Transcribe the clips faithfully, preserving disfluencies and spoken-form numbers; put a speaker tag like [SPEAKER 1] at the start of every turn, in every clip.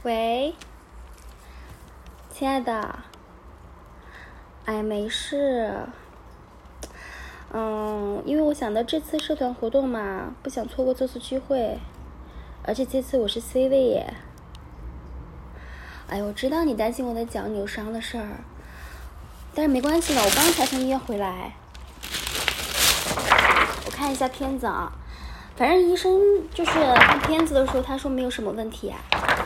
[SPEAKER 1] 喂，亲爱的，哎呀，没事。嗯，因为我想到这次社团活动嘛，不想错过这次聚会，而且这次我是 C 位耶。哎，我知道你担心我的脚扭伤的事儿，但是没关系的，我刚才从医院回来。我看一下片子啊，反正医生就是看片子的时候，他说没有什么问题啊。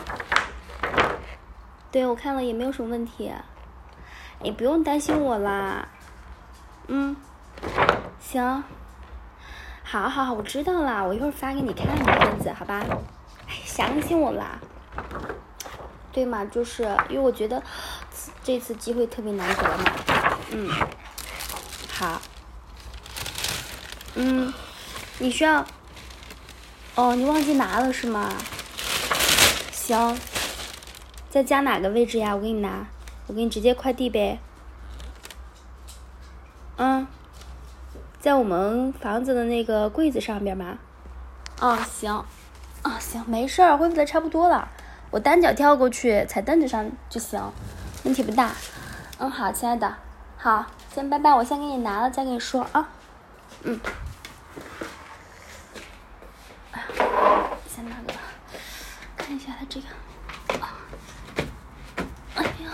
[SPEAKER 1] 对，我看了也没有什么问题，你不用担心我啦。嗯，行，好好好，我知道啦，我一会儿发给你看你的片子，好吧？哎，相信我啦。对嘛，就是因为我觉得这次机会特别难得嘛。嗯，好。嗯，你需要？哦，你忘记拿了是吗？行。在家哪个位置呀？我给你拿，我给你直接快递呗。嗯，在我们房子的那个柜子上边吗？哦，行，哦行，没事儿，恢复的差不多了，我单脚跳过去，踩凳子上就行，问题不大。嗯，好，亲爱的，好，先拜拜，我先给你拿了，再跟你说啊。嗯，先拿个，看一下它这个。哎呀，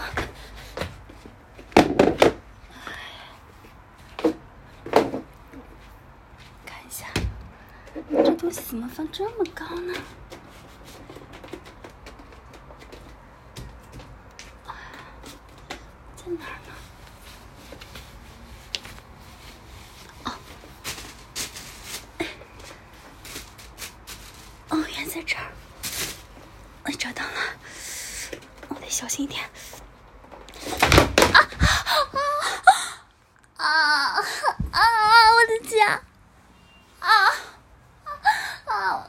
[SPEAKER 1] 看一下，这东西怎么放这么高呢？在哪儿呢？哦，哦，原来在这儿。我找到了，我得小心一点。啊啊啊啊！我的脚！啊啊啊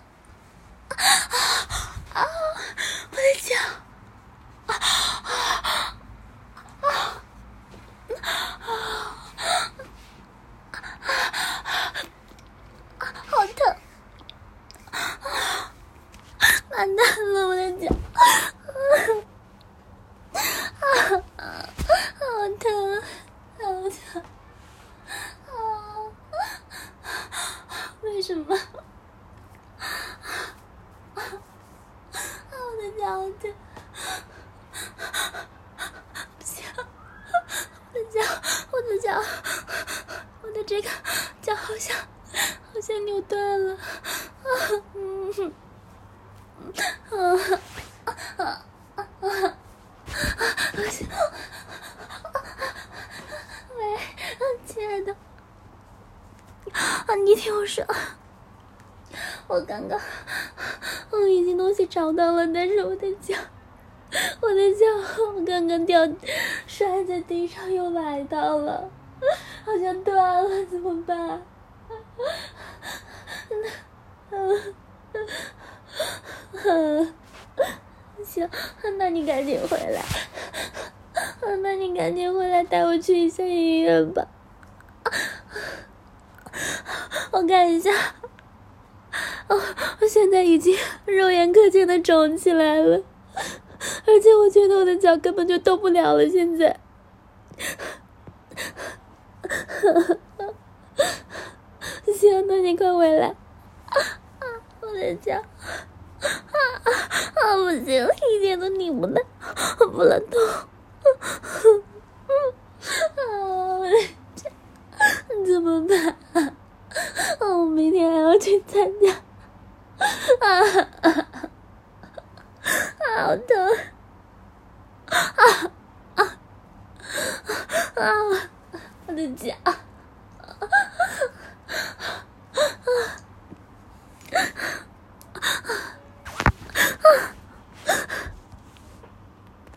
[SPEAKER 1] 啊！我的脚！啊啊啊！好疼！完蛋了，我的脚！好疼，好疼！啊！为什么？我的脚好疼！不行，我的脚，我的脚，我的这个脚好像好像扭断了。啊，嗯，啊啊啊啊！喂，亲爱的，啊，你听我说，我刚刚我已经东西找到了，但是我的脚，我的脚，我刚刚掉摔在地上又崴到了，好像断了，怎么办？嗯嗯，行，那你赶紧回来，那你赶紧回来带我去一下医院吧。我看一下，哦，我现在已经肉眼可见的肿起来了，而且我觉得我的脚根本就动不了了。现在，行，那你快回来。啊，我的脚，啊啊，不行，一点都拧不动，我不能动。啊，我的脚，怎么办？哦，我明天还要去参加。啊啊啊！好疼！啊啊啊！我的脚！